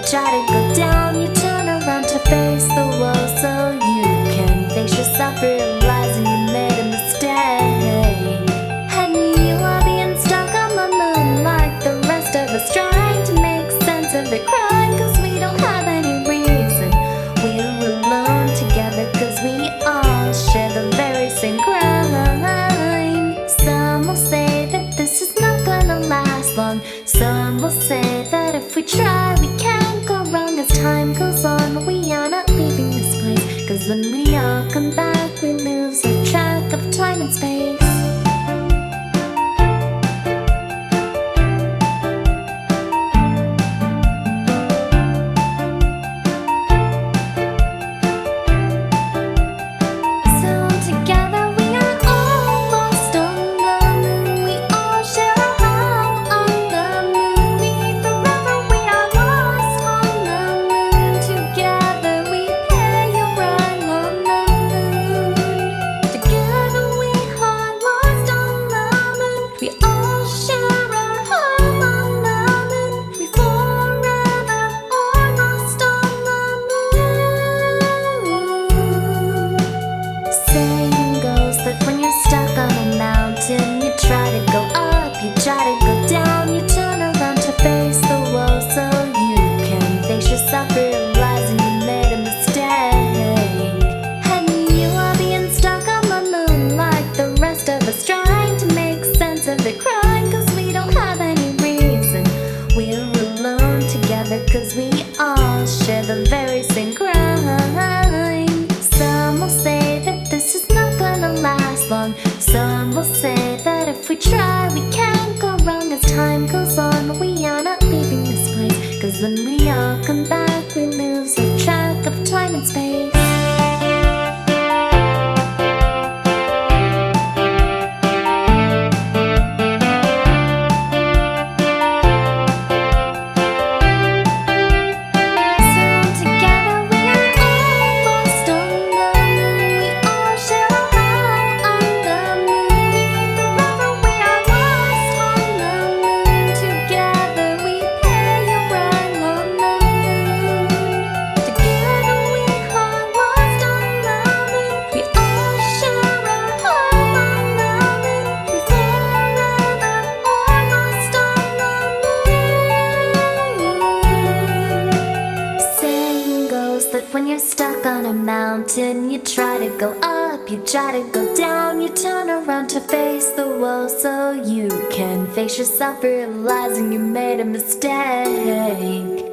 try to go down, you turn around to face the wall so you can face yourself, realizing you made a mistake. And you are being stuck on the moon like the rest of us, trying to make sense of the crime, cause we don't have any reason. We're alone together cause we all share the very same crime. Some will say that this is not gonna last long. Some will say that if we try we can't go wrong. As time goes on we are not leaving this place, cause when we all come back we lose our track of time and space. You try to go up, you try to go down, you turn around to face the wall so you can face yourself, realizing you made a mistake. And you are being stuck on the moon like the rest of us, trying to make sense of the crime, cause we don't have any reason. We're alone together cause we all share the very same crime. Some will say that this is not gonna last long. Some will say that if we try we can't go wrong. As time goes on we are not leaving this place, cause when we all come back we lose our track of time and space. When you're stuck on a mountain, you try to go up, you try to go down, you turn around to face the wall so you can face yourself, realizing you made a mistake.